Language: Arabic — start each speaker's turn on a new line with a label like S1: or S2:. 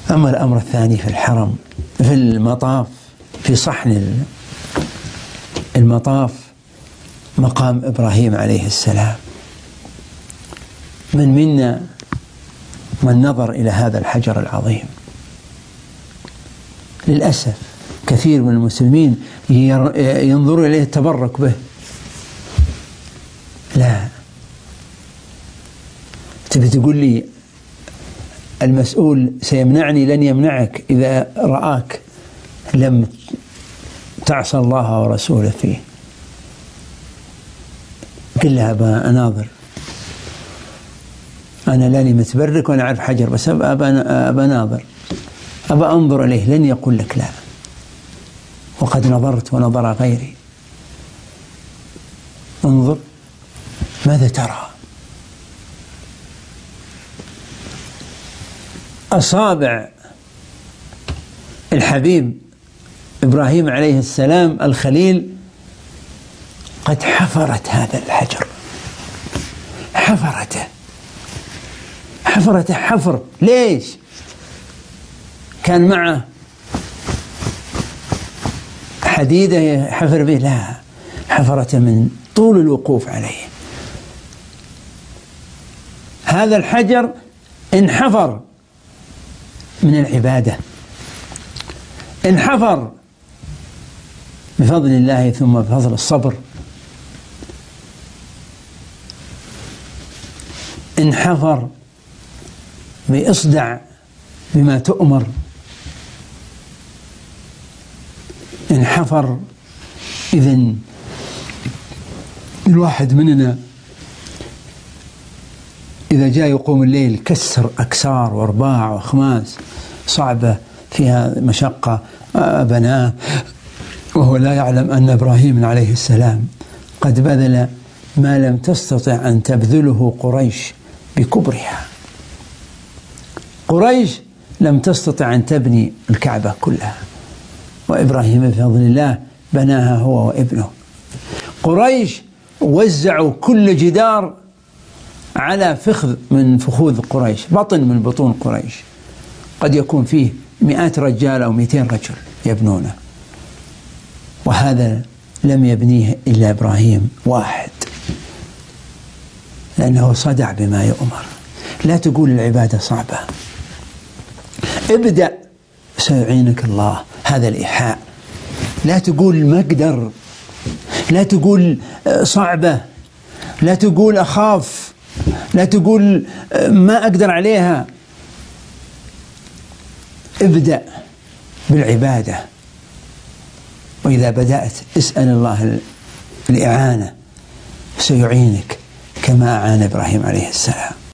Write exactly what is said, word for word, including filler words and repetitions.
S1: أما الأمر الثاني في الحرم في المطاف، في صحن المطاف مقام إبراهيم عليه السلام. من منا من نظر إلى هذا الحجر العظيم؟ للأسف كثير من المسلمين ينظروا إليه التبرك به. لا، تبي تقول لي المسؤول سيمنعني؟ لن يمنعك إذا رآك لم تعصى الله ورسوله فيه. قل لها أبا أناظر، أنا لاني متبرك وأنا أعرف حجر، بس أبا أناظر، أبا أنظر إليه. لن يقول لك لا، وقد نظرت ونظر غيري. انظر ماذا ترى. أصابع الحبيب إبراهيم عليه السلام الخليل قد حفرت هذا الحجر، حفرته حفرته حفر. ليش؟ كان معه حديدة حفر به؟ لا، حفرته من طول الوقوف عليه. هذا الحجر انحفر من العبادة، انحفر بفضل الله ثم بفضل الصبر، انحفر بإصدع بما تؤمر، انحفر. إذن الواحد مننا إذا جاء يقوم الليل كسر أكسار وأرباع وأخماس صعبة فيها مشقة بناه، وهو لا يعلم أن إبراهيم عليه السلام قد بذل ما لم تستطع أن تبذله قريش بكبرها. قريش لم تستطع أن تبني الكعبة كلها، وإبراهيم بفضل الله بناها هو وابنه. قريش وزعوا كل جدار على فخذ من فخوذ قريش، بطن من بطون قريش، قد يكون فيه مئات رجال أو مئتين رجل يبنونه، وهذا لم يبنيه إلا إبراهيم واحد، لأنه صدع بما يؤمر. لا تقول العبادة صعبة، ابدأ سيعينك الله. هذا الإيحاء. لا تقول ما أقدر، لا تقول صعبة، لا تقول أخاف، لا تقول ما أقدر عليها. ابدأ بالعبادة، وإذا بدأت اسأل الله الإعانة، سيعينك كما أعان إبراهيم عليه السلام.